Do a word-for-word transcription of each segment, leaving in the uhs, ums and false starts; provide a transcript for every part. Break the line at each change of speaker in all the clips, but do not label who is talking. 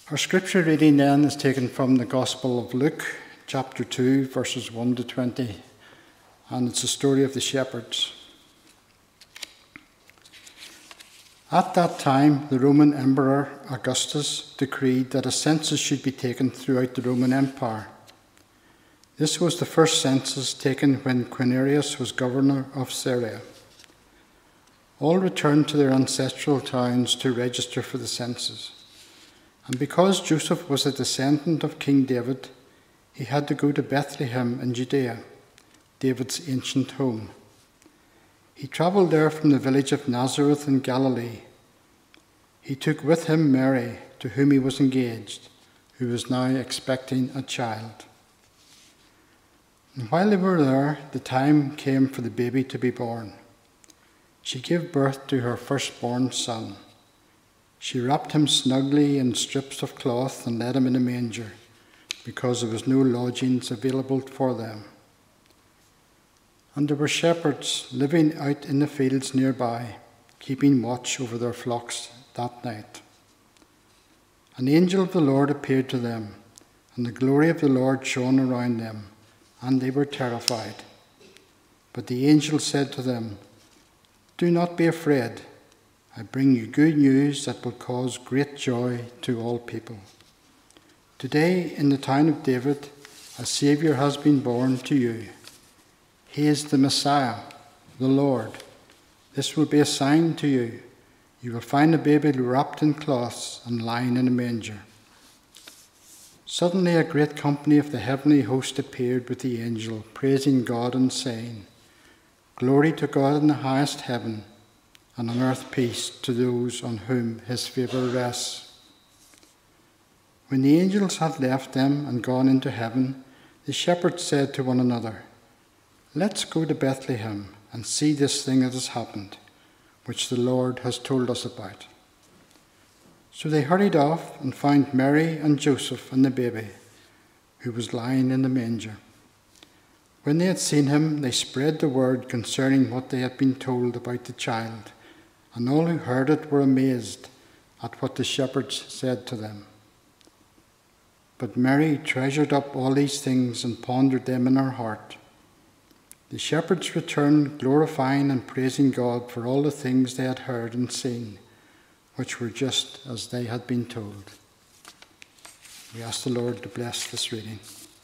Our scripture reading then is taken from the Gospel of Luke, chapter two, verses one to twenty, and it's the story of the shepherds. At that time, the Roman Emperor Augustus decreed that a census should be taken throughout the Roman Empire. This was the first census taken when Quirinius was governor of Syria. All returned to their ancestral towns to register for the census. And because Joseph was a descendant of King David, he had to go to Bethlehem in Judea, David's ancient home. He travelled there from the village of Nazareth in Galilee. He took with him Mary, to whom he was engaged, who was now expecting a child. And while they were there, the time came for the baby to be born. She gave birth to her firstborn son. She wrapped him snugly in strips of cloth and laid him in a manger, because there was no lodgings available for them. And there were shepherds living out in the fields nearby, keeping watch over their flocks that night. An angel of the Lord appeared to them, and the glory of the Lord shone around them, and they were terrified. But the angel said to them, "Do not be afraid. I bring you good news that will cause great joy to all people. Today, in the town of David, a Saviour has been born to you. He is the Messiah, the Lord. This will be a sign to you. You will find a baby wrapped in cloths and lying in a manger." Suddenly a great company of the heavenly host appeared with the angel, praising God and saying, "Glory to God in the highest heaven, and on earth peace to those on whom his favour rests." When the angels had left them and gone into heaven, the shepherds said to one another, "Let's go to Bethlehem and see this thing that has happened, which the Lord has told us about." So they hurried off and found Mary and Joseph and the baby, who was lying in the manger. When they had seen him, they spread the word concerning what they had been told about the child, and all who heard it were amazed at what the shepherds said to them. But Mary treasured up all these things and pondered them in her heart. The shepherds returned, glorifying and praising God for all the things they had heard and seen, which were just as they had been told. We ask the Lord to bless this reading.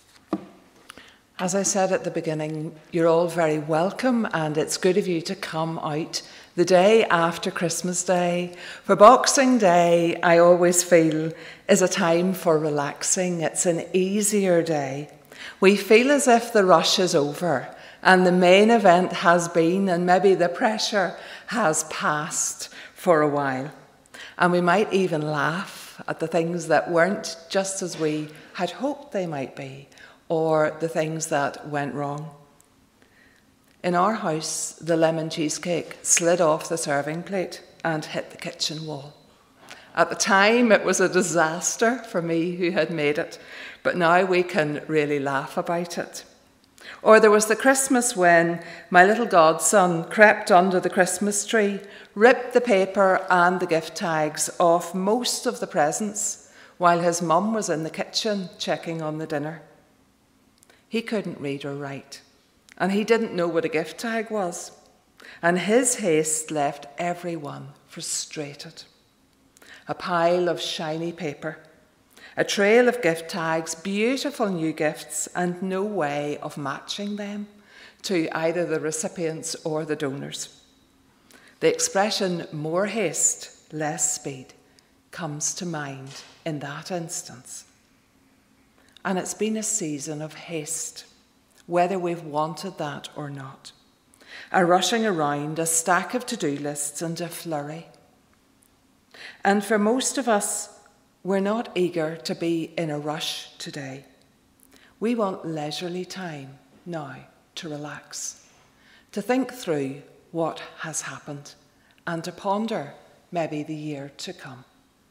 As I said at the beginning, you're all very welcome, and it's good of you to come out the day after Christmas Day. For Boxing Day, I always feel, is a time for relaxing. It's an easier day. We feel as if the rush is over and the main event has been, and maybe the pressure has passed for a while. And we might even laugh at the things that weren't just as we had hoped they might be, or the things that went wrong. In our house, the lemon cheesecake slid off the serving plate and hit the kitchen wall. At the time, it was a disaster for me who had made it, but now we can really laugh about it. Or there was the Christmas when my little godson crept under the Christmas tree, ripped the paper and the gift tags off most of the presents, while his mum was in the kitchen checking on the dinner. He couldn't read or write, and he didn't know what a gift tag was, and his haste left everyone frustrated. A pile of shiny paper, a trail of gift tags, beautiful new gifts, and no way of matching them to either the recipients or the donors. The expression "more haste, less speed" comes to mind in that instance. And it's been a season of haste, whether we've wanted that or not. A rushing around, a stack of to-do lists, and a flurry. And for most of us, we're not eager to be in a rush today. We want leisurely time now to relax, to think through what has happened, and to ponder maybe the year to come.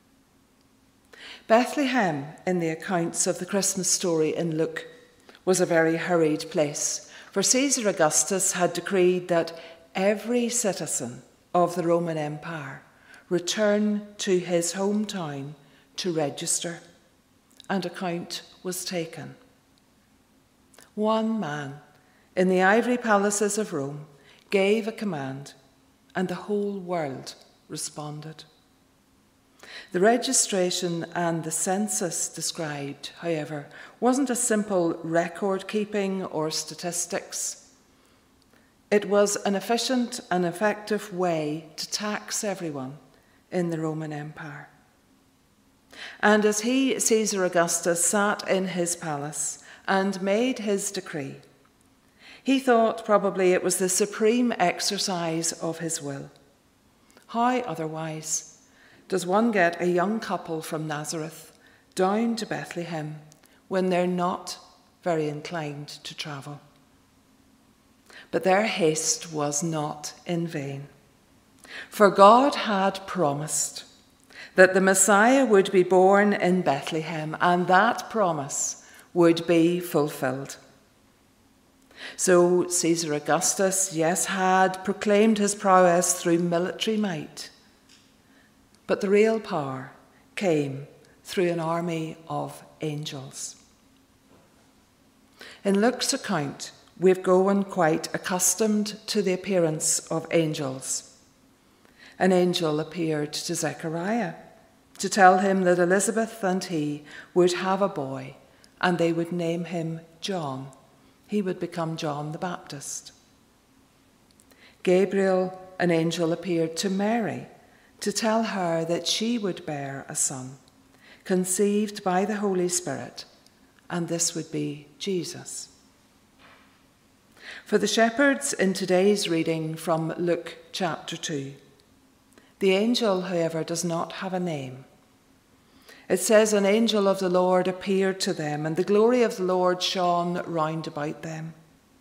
Bethlehem, in the accounts of the Christmas story in Luke, was a very hurried place, for Caesar Augustus had decreed that every citizen of the Roman Empire return to his hometown to register, and account was taken. One man in the ivory palaces of Rome gave a command, and the whole world responded. The registration and the census described, however, wasn't a simple record keeping or statistics. It was an efficient and effective way to tax everyone in the Roman Empire. And as he, Caesar Augustus, sat in his palace and made his decree, he thought probably it was the supreme exercise of his will. How otherwise does one get a young couple from Nazareth down to Bethlehem when they're not very inclined to travel? But their haste was not in vain, for God had promised that the Messiah would be born in Bethlehem, and that promise would be fulfilled. So Caesar Augustus, yes, had proclaimed his prowess through military might, but the real power came through an army of angels. In Luke's account, we've grown quite accustomed to the appearance of angels. An angel appeared to Zechariah to tell him that Elizabeth and he would have a boy, and they would name him John. He would become John the Baptist. Gabriel, an angel, appeared to Mary to tell her that she would bear a son, conceived by the Holy Spirit, and this would be Jesus. For the shepherds in today's reading from Luke chapter two, the angel, however, does not have a name. It says, an angel of the Lord appeared to them, and the glory of the Lord shone round about them.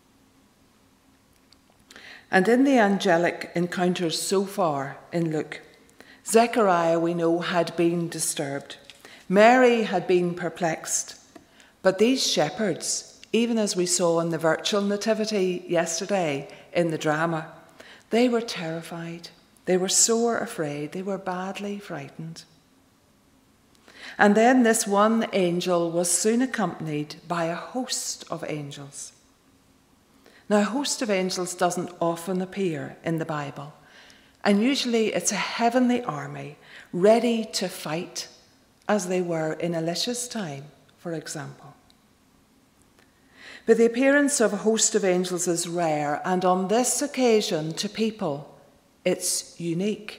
And in the angelic encounters so far in Luke, Zechariah, we know, had been disturbed. Mary had been perplexed. But these shepherds, even as we saw in the virtual nativity yesterday in the drama, they were terrified. They were sore afraid. They were badly frightened. And then this one angel was soon accompanied by a host of angels. Now, a host of angels doesn't often appear in the Bible, and usually it's a heavenly army ready to fight, as they were in Elisha's time, for example. But the appearance of a host of angels is rare, and on this occasion, to people, it's unique.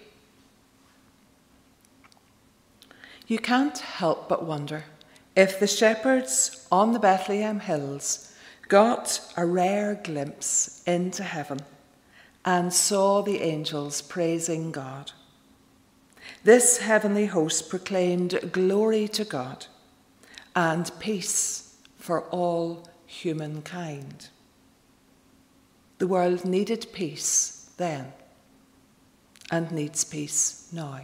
You can't help but wonder if the shepherds on the Bethlehem hills got a rare glimpse into heaven and saw the angels praising God. This heavenly host proclaimed glory to God and peace for all humankind. The world needed peace then and needs peace now.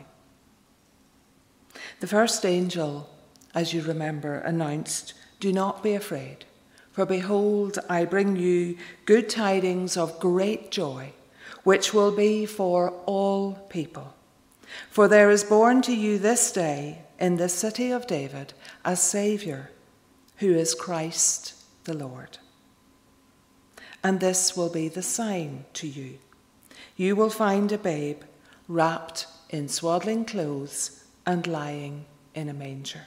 The first angel, as you remember, announced, "Do not be afraid, for behold, I bring you good tidings of great joy, which will be for all people. For there is born to you this day in the city of David a Saviour, who is Christ the Lord. And this will be the sign to you. You will find a babe wrapped in swaddling clothes and lying in a manger."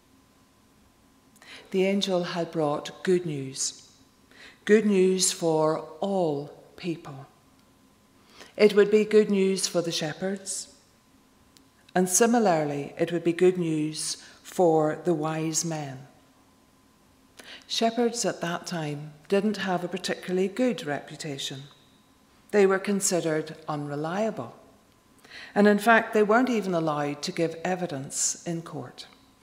The angel had brought good news, good news for all people. It would be good news for the shepherds, and similarly, it would be good news for the wise men. Shepherds at that time didn't have a particularly good reputation. They were considered unreliable. And in fact, they weren't even allowed to give evidence in court.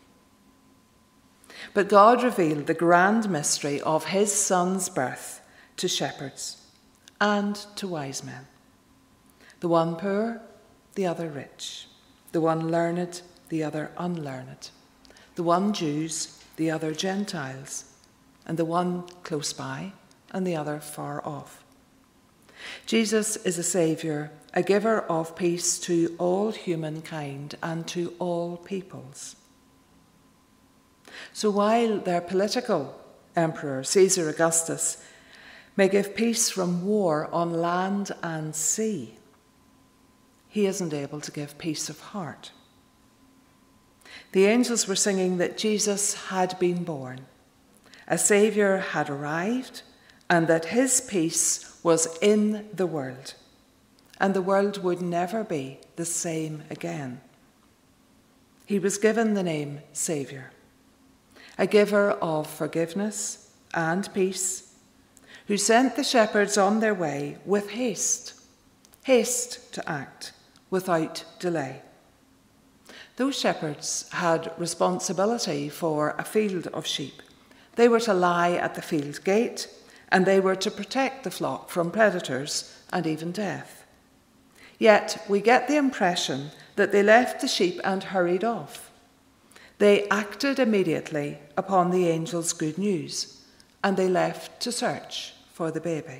But God revealed the grand mystery of his son's birth to shepherds and to wise men. The one poor, the other rich. The one learned, the other unlearned. The one Jews, the other Gentiles. And the one close by and the other far off. Jesus is a Saviour, a giver of peace to all humankind and to all peoples. So while their political emperor, Caesar Augustus, may give peace from war on land and sea, he isn't able to give peace of heart. The angels were singing that Jesus had been born, a Saviour had arrived, and that his peace was in the world, and the world would never be the same again. He was given the name Saviour, a giver of forgiveness and peace, who sent the shepherds on their way with haste, haste to act without delay. Those shepherds had responsibility for a field of sheep. They were to lie at the field gate, and they were to protect the flock from predators and even death. Yet we get the impression that they left the sheep and hurried off. They acted immediately upon the angel's good news, and they left to search for the baby.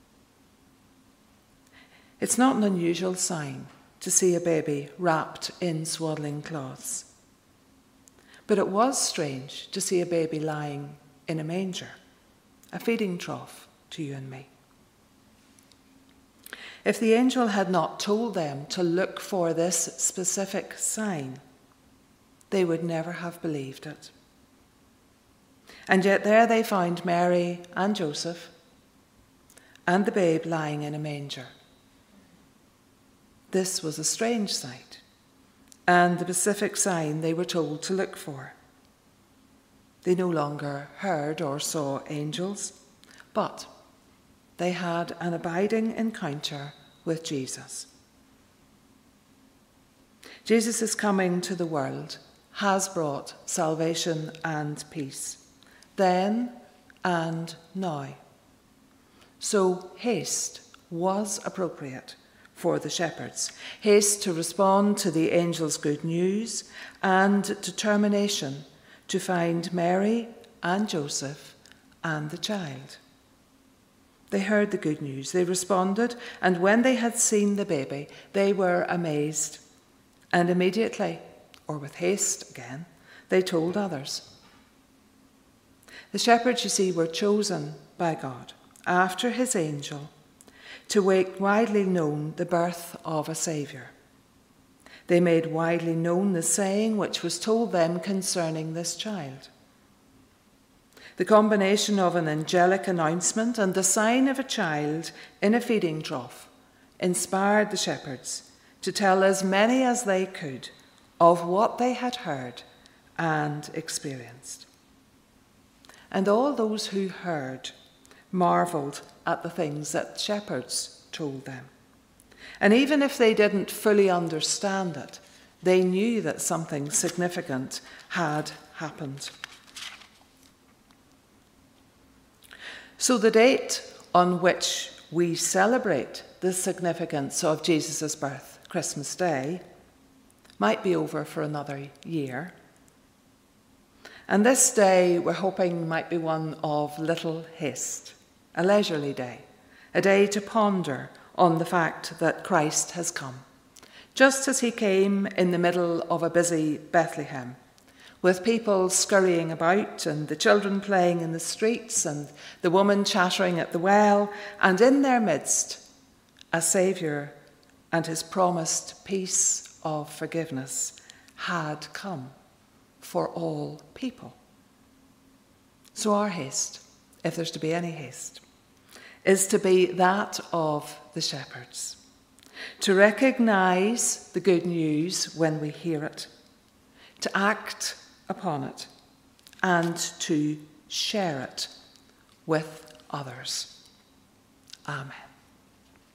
It's not an unusual sign to see a baby wrapped in swaddling cloths, but it was strange to see a baby lying in a manger, a feeding trough to you and me. If the angel had not told them to look for this specific sign, they would never have believed it. And yet there they found Mary and Joseph and the babe lying in a manger. This was a strange sight, and the specific sign they were told to look for. They no longer heard or saw angels, but they had an abiding encounter with Jesus. Jesus' coming to the world has brought salvation and peace, then and now. So haste was appropriate for the shepherds, haste to respond to the angel's good news and determination to find Mary and Joseph and the child. They heard the good news, they responded, and when they had seen the baby, they were amazed. And immediately, or with haste again, they told others. The shepherds, you see, were chosen by God after his angel to make widely known the birth of a Saviour. They made widely known the saying which was told them concerning this child. The combination of an angelic announcement and the sign of a child in a feeding trough inspired the shepherds to tell as many as they could of what they had heard and experienced. And all those who heard marvelled at the things that shepherds told them. And even if they didn't fully understand it, they knew that something significant had happened. So the date on which we celebrate the significance of Jesus' birth, Christmas Day, might be over for another year. And this day we're hoping might be one of little haste, a leisurely day, a day to ponder on the fact that Christ has come, just as he came in the middle of a busy Bethlehem, with people scurrying about and the children playing in the streets and the woman chattering at the well, and in their midst, a Saviour and his promised peace of forgiveness had come for all people. So our haste, if there's to be any haste, is to be that of the shepherds, to recognise the good news when we hear it, to act upon it, and to share it with others. Amen.